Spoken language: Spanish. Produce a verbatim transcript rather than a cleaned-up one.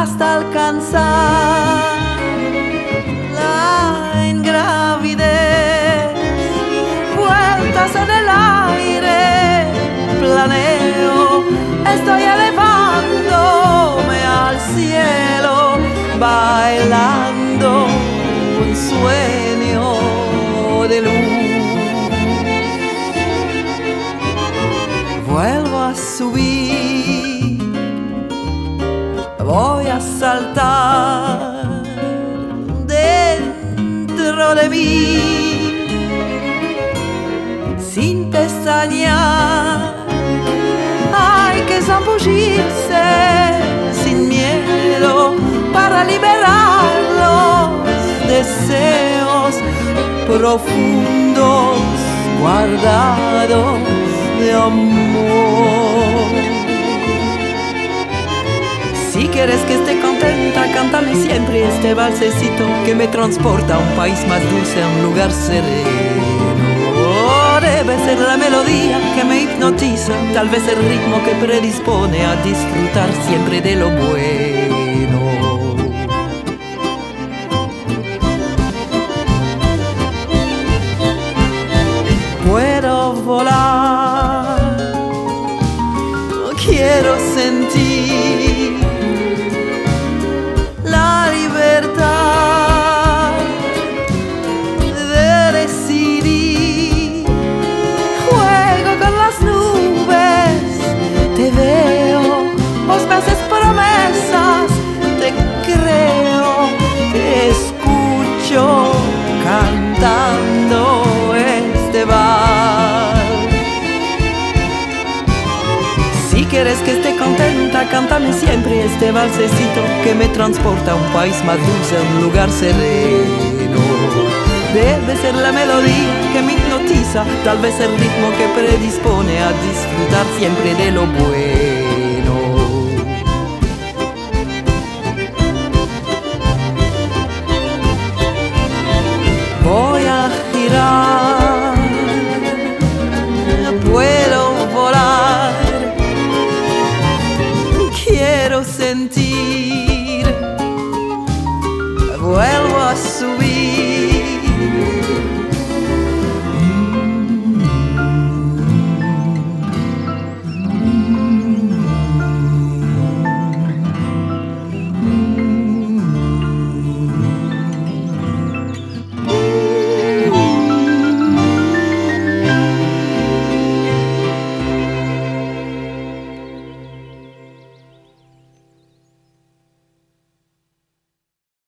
hasta alcanzar la ingravidez. Vueltas en el aire, planeo, estoy elevándome al cielo, bailando un sueño de luz. Vuelvo a subir, voy a saltar dentro de mí, sin pestañear. Hay que zambullirse sin miedo para liberar los deseos profundos guardados de amor. Si quieres que esté contenta, cántame siempre este balsecito que me transporta a un país más dulce, a un lugar sereno. Debe ser la melodía que me hipnotiza, tal vez el ritmo que predispone a disfrutar siempre de lo bueno. Puedo volar, quiero sentir la libertad de decidir. Juego con las nubes, te veo, vos me haces promesas, te creo, te escucho cantando este vals. Si quieres que esté contenta, cántame siempre este balsecito que me transporta a un país más dulce, a un lugar sereno. Debe ser la melodía que me hipnotiza, tal vez el ritmo que predispone a disfrutar siempre de lo bueno. Voy a girar, puedo volar, quiero sentir, vuelvo a subir.